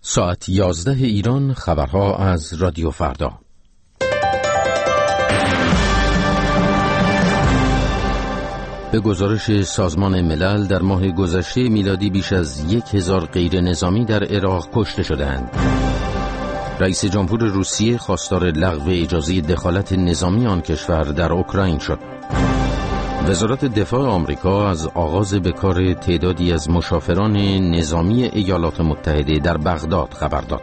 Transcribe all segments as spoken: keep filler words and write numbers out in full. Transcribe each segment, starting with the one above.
ساعت یازده ایران، خبرها از رادیو فردا. به گزارش سازمان ملل در ماه گذشته میلادی بیش از یک هزار غیر نظامی در عراق کشته شدند. رئیس جمهور روسیه خواستار لغو اجازه دخالت نظامی آن کشور در اوکراین شد. وزارت دفاع آمریکا از آغاز بکار تعدادی از مسافران نظامی ایالات متحده در بغداد خبر داد.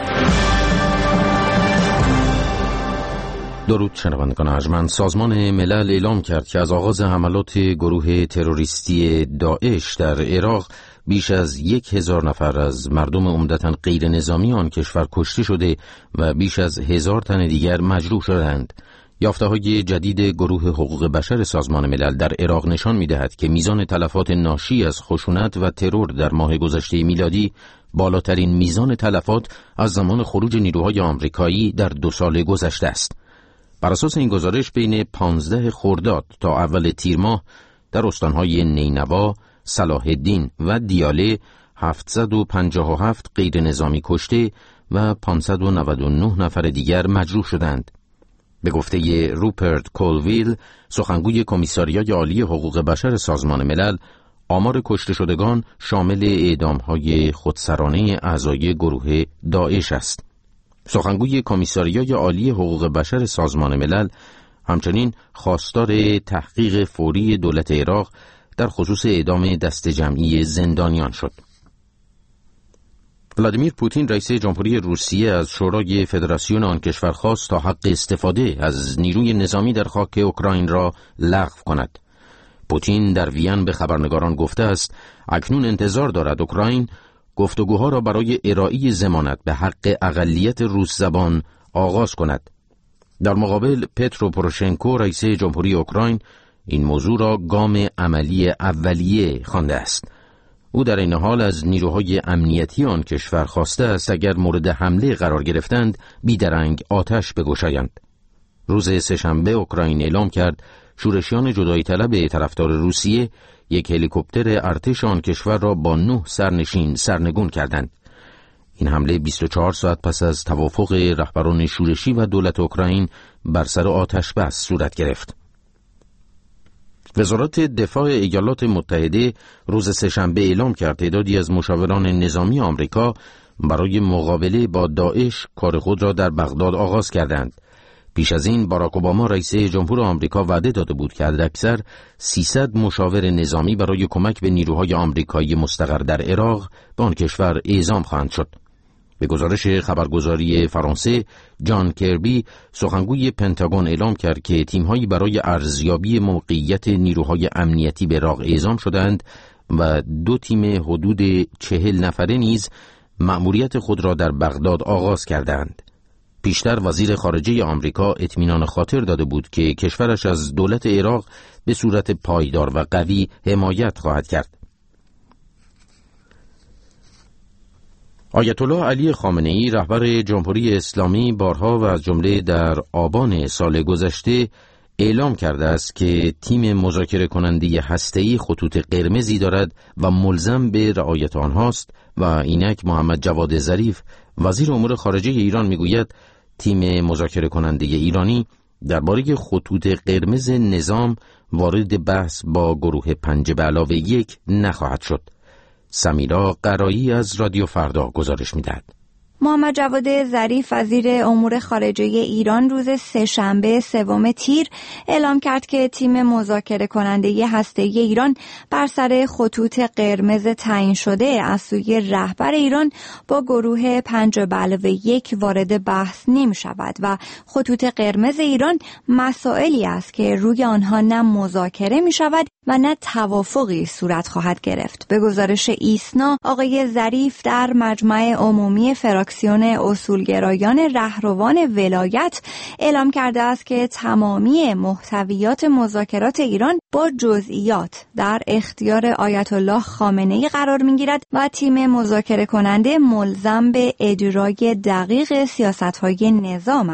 درود شنوندگان ارجمند، سازمان ملل اعلام کرد که از آغاز حملات گروه تروریستی داعش در عراق بیش از یک هزار نفر از مردم عمدتاً غیر نظامی آن کشور کشته شده و بیش از هزار تن دیگر مجروح شدند. یافته‌های جدید گروه حقوق بشر سازمان ملل در عراق نشان می‌دهد که میزان تلفات ناشی از خشونت و ترور در ماه گذشته میلادی بالاترین میزان تلفات از زمان خروج نیروهای آمریکایی در دو سال گذشته است. بر اساس این گزارش بین پانزده خرداد تا اول تیر ماه در استان‌های نینوا، صلاح الدین و دیاله هفتصد و پنجاه و هفت غیر نظامی کشته و پانصد و نود و نه نفر دیگر مجروح شدند. به گفته روپرت کولویل، سخنگوی کمیساریای عالی حقوق بشر سازمان ملل، آمار کشته شدگان شامل اعدام‌های خودسرانه اعضای گروه داعش است. سخنگوی کمیساریای عالی حقوق بشر سازمان ملل همچنین خواستار تحقیق فوری دولت عراق در خصوص اعدام دست جمعی زندانیان شد. ولادیمیر پوتین رئیس جمهوری روسیه از شورای فدراسیون آن کشور خواست تا حق استفاده از نیروی نظامی در خاک اوکراین را لغو کند. پوتین در وین به خبرنگاران گفته است اکنون انتظار دارد اوکراین گفتگوها را برای ارائه ضمانت به حق اقلیت روس زبان آغاز کند. در مقابل پترو پوروشنکو رئیس جمهوری اوکراین این موضوع را گام عملی اولیه خوانده است. او در این حال از نیروهای امنیتی آن کشور خواسته است اگر مورد حمله قرار گرفتند بیدرنگ آتش بگشایند. روز سه‌شنبه اوکراین اعلام کرد شورشیان جدایی طلب طرفدار روسیه یک هلیکوپتر ارتش آن کشور را با نه سرنشین سرنگون کردند. این حمله بیست و چهار ساعت پس از توافق رهبران شورشی و دولت اوکراین بر سر آتش بس صورت گرفت. وزارت دفاع ایالات متحده روز سه‌شنبه اعلام کرد تعدادی از مشاوران نظامی آمریکا برای مقابله با داعش کار خود را در بغداد آغاز کردند. پیش از این باراک اوباما رئیس جمهور آمریکا وعده داده بود که حداکثر سیصد مشاور نظامی برای کمک به نیروهای آمریکایی مستقر در عراق به آن کشور اعزام خواهند شد. به گزارش خبرگزاری فرانسه، جان کربی سخنگوی پنتاگون اعلام کرد که تیم‌هایی برای ارزیابی موقعیت نیروهای امنیتی به عراق اعزام شدند و دو تیم حدود چهل نفره نیز مأموریت خود را در بغداد آغاز کردند. پیشتر وزیر خارجه آمریکا اطمینان خاطر داده بود که کشورش از دولت عراق به صورت پایدار و قوی حمایت خواهد کرد. آیت الله علی خامنه‌ای رهبر جمهوری اسلامی بارها و از جمله در آبان سال گذشته اعلام کرده است که تیم مذاکره کننده هسته‌ای خطوط قرمزی دارد و ملزم به رعایت آنهاست و اینک محمد جواد ظریف وزیر امور خارجه ایران میگوید تیم مذاکره کننده ایرانی درباره خطوط قرمز نظام وارد بحث با گروه پنج به علاوه یک نخواهد شد. سمیرا قرایی از رادیو فردا گزارش می‌دهد. محمد جواد ظریف وزیر امور خارجه ایران روز سه‌شنبه سوم تیر اعلام کرد که تیم مذاکره کننده هسته‌ای ایران بر سر خطوط قرمز تعیین شده از سوی رهبر ایران با گروه پنج به علاوه یک وارد بحث نمی شود و خطوط قرمز ایران مسائلی است که روی آنها نه مذاکره می شود و نه توافقی صورت خواهد گرفت. به گزارش ایسنا، آقای ظریف در مجمع عمومی فراکسیون اصولگرایان رهروان ولایت اعلام کرده است که تمامی محتویات مذاکرات ایران با جزئیات در اختیار آیت الله خامنه‌ای قرار می‌گیرد و تیم مذاکره کننده ملزم به اجرای دقیق سیاست‌های نظام است.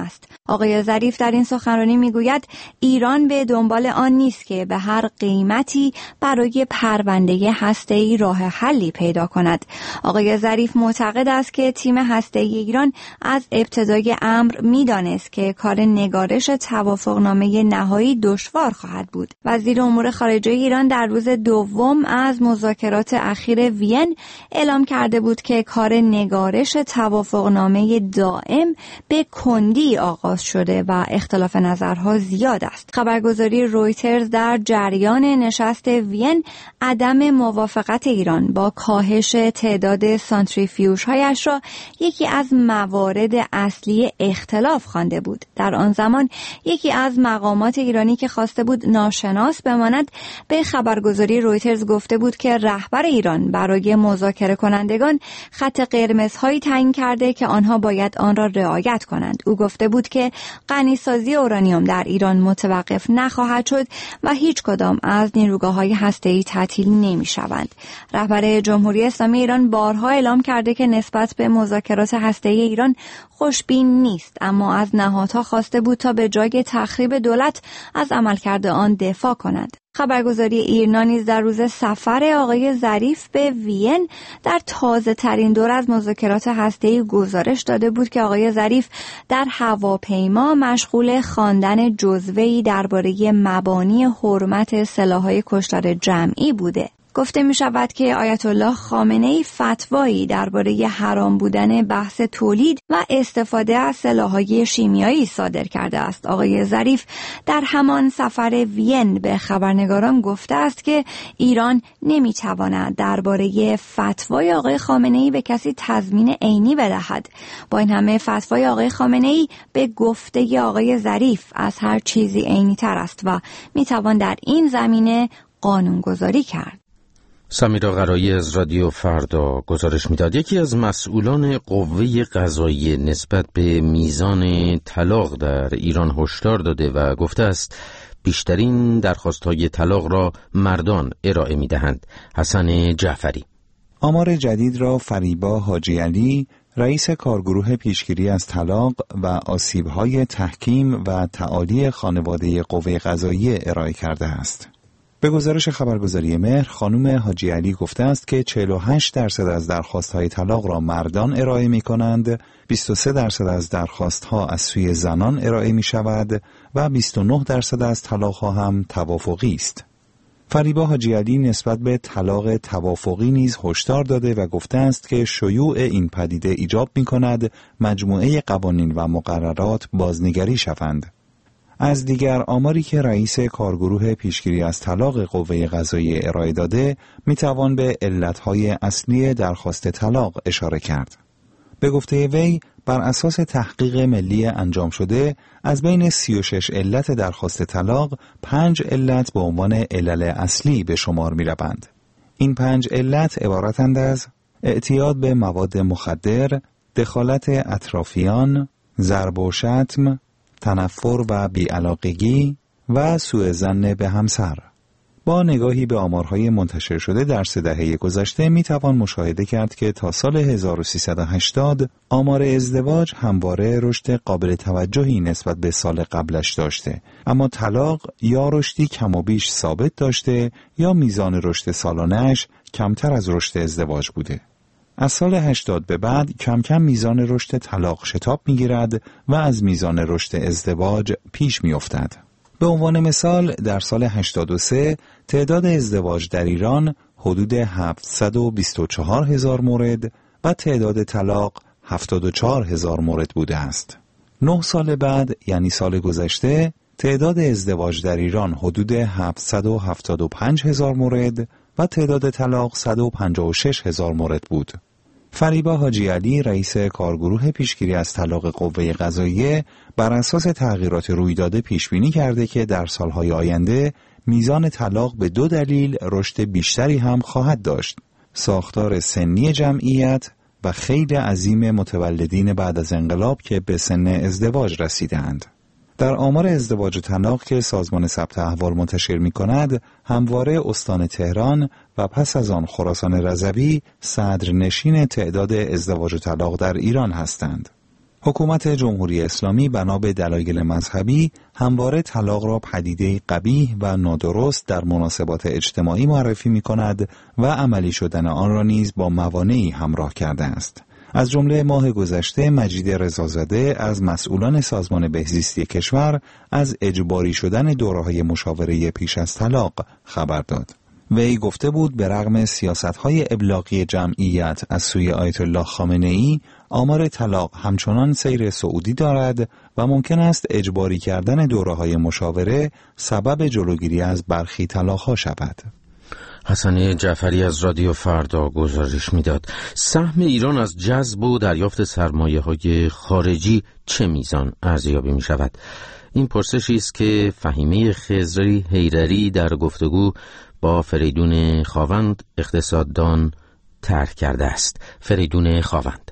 آقای ظریف در این سخنرانی میگوید ایران به دنبال آن نیست که به هر قیمتی برای پرونده هسته‌ای راه حلی پیدا کند. آقای ظریف معتقد است که تیم هسته‌ای ایران از ابتدای امر میدانست که کار نگارش توافقنامه نهایی دشوار خواهد بود. وزیر امور خارجه ایران در روز دوم از مذاکرات اخیر وین اعلام کرده بود که کار نگارش توافقنامه دائم به کندی آغاز شده و اختلاف نظرها زیاد است. خبرگزاری رویترز در جریان نشست وین عدم موافقت ایران با کاهش تعداد سانتریفیوژهایش را یکی از موارد اصلی اختلاف خوانده بود. در آن زمان یکی از مقامات ایرانی که خواسته بود ناشناس بماند به خبرگزاری رویترز گفته بود که رهبر ایران برای مذاکره کنندگان خط قرمزهایی تعیین کرده که آنها باید آن را رعایت کنند. او گفته بود که غنیسازی اورانیوم در ایران متوقف نخواهد شد و هیچ کدام از نیروگاه‌های هسته‌ای تعطیل نمی‌شوند. رهبر جمهوری اسلامی ایران بارها اعلام کرده که نسبت به مذاکرات هسته‌ای ایران خوشبین نیست، اما از نهادها خواسته بود تا به جای تخریب دولت از عملکرد آن دفاع کنند. خبرگزاری ایرنا نیز در روز سفر آقای ظریف به وین در تازه ترین دور از مذاکرات هسته‌ای گزارش داده بود که آقای ظریف در هواپیما مشغول خواندن جزوه‌ای درباره مبانی حرمت سلاح‌های کشتار جمعی بوده. گفته می شود که آیت الله خامنه‌ای فتوایی درباره حرام بودن بحث تولید و استفاده از سلاح‌های شیمیایی صادر کرده است. آقای ظریف در همان سفر وین به خبرنگاران گفته است که ایران نمی تواند درباره فتوای آقای خامنه‌ای به کسی تضمین عینی بدهد. با این همه فتوای آقای خامنه‌ای به گفته آقای ظریف از هر چیزی عینی‌تر است و می توان در این زمینه قانونگذاری کرد. سمیرا قرایی از رادیو فردا گزارش میداد. یکی از مسئولان قوه قضاییه نسبت به میزان طلاق در ایران هشدار داده و گفته است بیشترین درخواست‌های طلاق را مردان ارائه میدهند. حسن جعفری. آمار جدید را فریبا حاجی علی، رئیس کارگروه پیشگیری از طلاق و آسیب‌های تحکیم و تعالی خانواده قوه قضاییه ارائه کرده است. به گزارش خبرگزاری مهر، خانم حاجی علی گفته است که چهل و هشت درصد از درخواست‌های طلاق را مردان ارائه می‌کنند، بیست و سه درصد از درخواست‌ها از سوی زنان ارائه می‌شود و بیست و نه درصد از طلاق‌ها هم توافقی است. فریبا حاجی علی نسبت به طلاق توافقی نیز هشدار داده و گفته است که شیوع این پدیده ایجاب می‌کند مجموعه قوانین و مقررات بازنگری شوند. از دیگر آماری که رئیس کارگروه پیشگیری از طلاق قوه قضاییه ارائه داده میتوان به علتهای اصلی درخواست طلاق اشاره کرد. به گفته وی، بر اساس تحقیق ملی انجام شده از بین سی و شش علت درخواست طلاق، پنج علت به عنوان علل اصلی به شمار می روند. این پنج علت عبارتند از اعتیاد به مواد مخدر، دخالت اطرافیان، ضرب و شتم، تنفر و بیعلاقگی و سوء ظن به همسر. با نگاهی به آمارهای منتشر شده در سه دهه گذشته می توان مشاهده کرد که تا سال هزار و سیصد و هشتاد آمار ازدواج همواره رشد قابل توجهی نسبت به سال قبلش داشته، اما طلاق یا رشدی کم و بیش ثابت داشته یا میزان رشد سالانه‌اش کمتر از رشد ازدواج بوده. از سال هشتاد به بعد کم کم میزان رشد طلاق شتاب میگیرد و از میزان رشد ازدواج پیش میافتد. به عنوان مثال در سال هشتاد و سه تعداد ازدواج در ایران حدود هفتصد و بیست و چهار هزار مورد و تعداد طلاق هفتاد و چهار هزار مورد بوده است. نه سال بعد یعنی سال گذشته تعداد ازدواج در ایران حدود هفتصد و هفتاد و پنج هزار مورد و تعداد طلاق صد و پنجاه و شش هزار مورد بود. فریبا حاجی علی، رئیس کارگروه پیشگیری از طلاق قوه قضاییه، بر اساس تغییرات رویداده پیش بینی کرده که در سالهای آینده میزان طلاق به دو دلیل رشد بیشتری هم خواهد داشت: ساختار سنی جمعیت و خیلی عظیم متولدین بعد از انقلاب که به سن ازدواج رسیدند. در آمار ازدواج و طلاق که سازمان ثبت احوال منتشر می کند، همواره استان تهران و پس از آن خراسان رضوی صدرنشین تعداد ازدواج و طلاق در ایران هستند. حکومت جمهوری اسلامی بنا به دلایل مذهبی همواره طلاق را پدیده قبیح و نادرست در مناسبات اجتماعی معرفی می کند و عملی شدن آن را نیز با موانعی همراه کرده است. از جمله ماه گذشته مجید رضازاده از مسئولان سازمان بهزیستی کشور از اجباری شدن دوره‌های مشاوره پیش از طلاق خبر داد. وی گفته بود به رغم سیاست‌های ابلاغی جمعیت از سوی آیت الله خامنه‌ای، آمار طلاق همچنان سیر صعودی دارد و ممکن است اجباری کردن دوره‌های مشاوره سبب جلوگیری از برخی طلاق‌ها شود. حسن جعفری از رادیو فردا گزارش میداد. سهم ایران از جذب و دریافت سرمایه‌های خارجی چه میزان ارزیابی می شود؟ این پرسشی است که فهیمه خضری حیدری در گفتگو با فریدون خاوند اقتصاددان طرح کرده است. فریدون خاوند: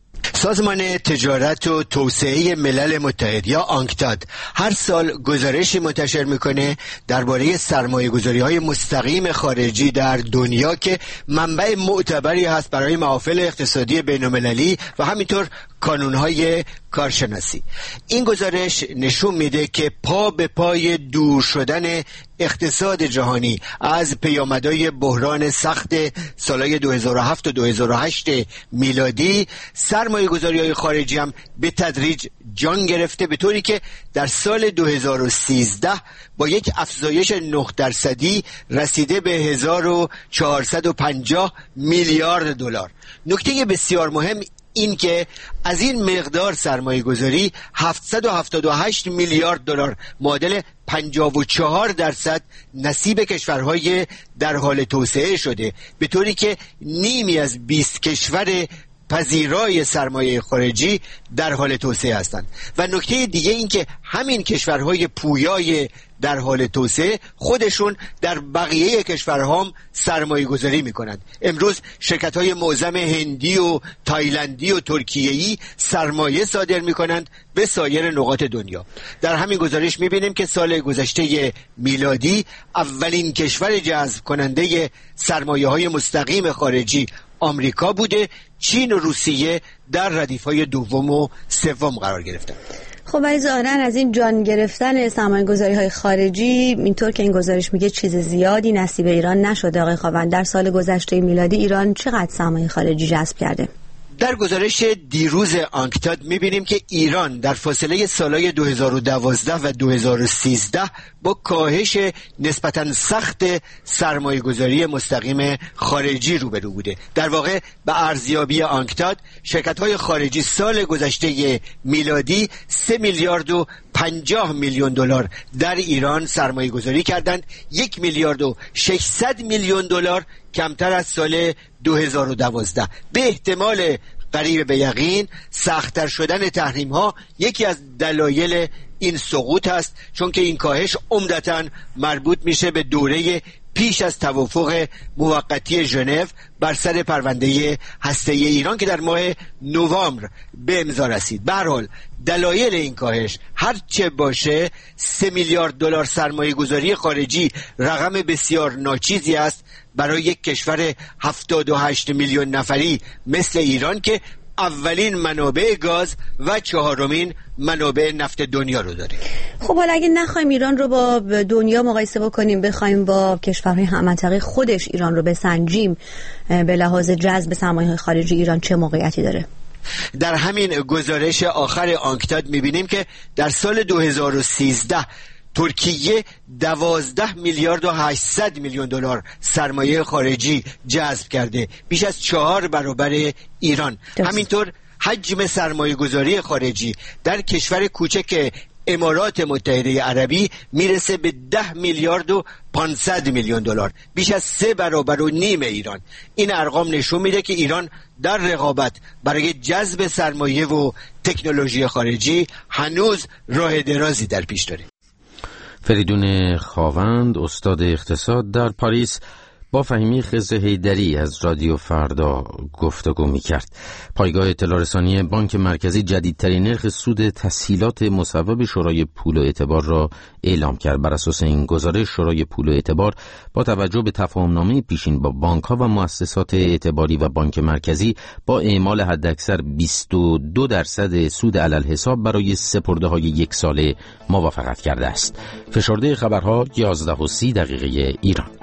سازمان تجارت و توسعه ملل متحد یا آنکتاد هر سال گزارشی منتشر میکنه درباره سرمایه‌گذاری‌های مستقیم خارجی در دنیا که منبع معتبری هست برای محافل اقتصادی بین‌المللی و همینطور کانون‌های کارشناسی. این گزارش نشون میده که پا به پای دور شدن اقتصاد جهانی از پیامدهای بحران سخت سالهای دو هزار و هفت و دو هزار و هشت میلادی، سرمایه‌گذاری‌های خارجی هم به تدریج جان گرفته، به طوری که در سال دو هزار و سیزده با یک افزایش نه درصدی رسیده به هزار و چهارصد و پنجاه میلیارد دلار. نکته بسیار مهم این که از این مقدار سرمایه گذاری هفتصد و هفتاد و هشت میلیارد دلار معادل پنجاه و چهار درصد نصیب کشورهای در حال توسعه شده، به طوری که نیمی از بیست کشور پذیرای سرمایه خارجی در حال توسعه هستند. و نکته دیگه این که همین کشورهای پویای در حال توسعه خودشون در بقیه کشورها هم سرمایه گذاری میکنند. امروز شرکت های معظم هندی و تایلندی و ترکیه‌ای سرمایه صادر میکنند به سایر نقاط دنیا. در همین گزارش میبینیم که سال گذشته میلادی اولین کشور جذب کننده سرمایه های مستقیم خارجی آمریکا بوده. چین و روسیه در ردیف‌های دوم و سوم قرار گرفتند. خب ولی ظاهراً از این جان گرفتن سرمایه‌گذاری‌های خارجی، اینطور که این گزارش میگه چیز زیادی نصیب ایران نشده. آقای خاوند، در سال گذشته میلادی ایران چقدر سرمایه خارجی جذب کرده؟ در گزارش دیروز آنکتاد میبینیم که ایران در فاصله سالهای دو هزار و دوازده و دو هزار و سیزده با کاهش نسبتاً سخت سرمایه‌گذاری مستقیم خارجی روبرو بوده. در واقع به ارزیابی آنکتاد شرکت‌های خارجی سال گذشته میلادی سه میلیارد و پنجاه میلیون دلار در ایران سرمایه گذاری کردند. یک میلیارد و ششصد میلیون دلار کمتر از سال دو هزار و دوازده. به احتمال قریب به یقین سخت‌تر شدن تحریم ها یکی از دلایل این سقوط است، چون که این کاهش عمدتاً مربوط میشه به دوره پیش از توافق موقتی ژنو بر سر پرونده هسته‌ای ایران که در ماه نوامبر به امضا رسید. به هر حال دلایل این کاهش هر چه باشه، سه میلیارد دلار سرمایه گذاری خارجی رقم بسیار ناچیزی است برای یک کشور هفتاد و هشت میلیون نفری مثل ایران که اولین منابع گاز و چهارمین منابع نفت دنیا رو داره. خب حالا اگه نخوایم ایران رو با دنیا مقایسه بکنیم، بخوایم با کشورهای هممنطقه خودش ایران رو بسنجیم، به لحاظ جذب سرمایه‌های خارجی ایران چه موقعیتی داره؟ در همین گزارش آخر آنکتاد میبینیم که در سال دو هزار و سیزده ترکیه دوازده میلیارد و هشتصد میلیون دلار سرمایه خارجی جذب کرده، بیش از چهار برابر ایران. دست. همینطور حجم سرمایه گذاری خارجی در کشور کوچک امارات متحده عربی میرسه به ده میلیارد و پانصد میلیون دلار، بیش از سه برابر و نیم ایران. این ارقام نشون میده که ایران در رقابت برای جذب سرمایه و تکنولوژی خارجی هنوز راه درازی در پیش داره. فریدون خاوند، استاد اقتصاد در پاریس، با فهیمی خضر حیدری از رادیو فردا گفتگو می‌کرد. پایگاه اطلاع رسانی بانک مرکزی جدیدترین نرخ سود تسهیلات مصوب شورای پول و اعتبار را اعلام کرد. بر اساس این گزارش شورای پول و اعتبار با توجه به تفاهمنامه پیشین با بانک‌ها و مؤسسات اعتباری و بانک مرکزی با اعمال حداکثر بیست و دو درصد سود علالحساب برای سپرده‌های یک ساله موافقت کرده است. فشرده خبرها یازده و سی دقیقه ایران.